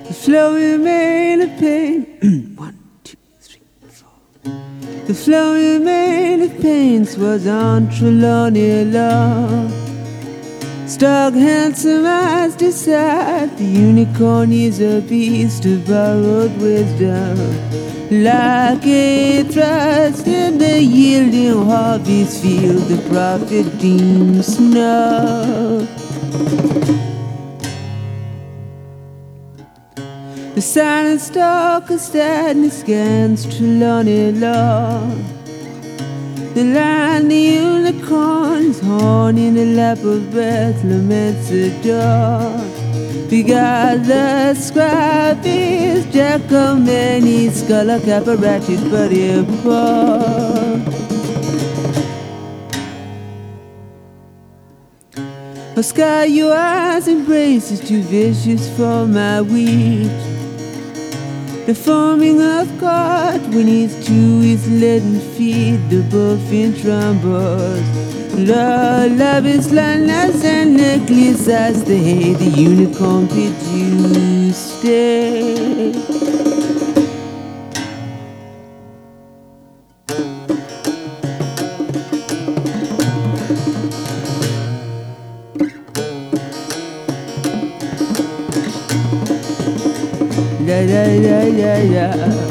The flowing mane of pain. 1, 2, 3, 4. The flowing mane of pains was on Trelawney Law. Stark, handsome eyes decide the unicorn is a beast of borrowed wisdom. Like a trust in the yielding harvest field, the prophet deems snow. The silent stalk of sadness scans Trelawney Law. The lion, the unicorn's horn in the lap of breath laments the dawn. Begot the scribe is Giacometti, scholar Caparati's buddy Paul. A sky your eyes embrace is too vicious for my wheat. The foaming of God when he's to his leaden feet, the bullfinch rumbles. Love is landless and necklace as the hay, the unicorn bid you stay. La la la la la.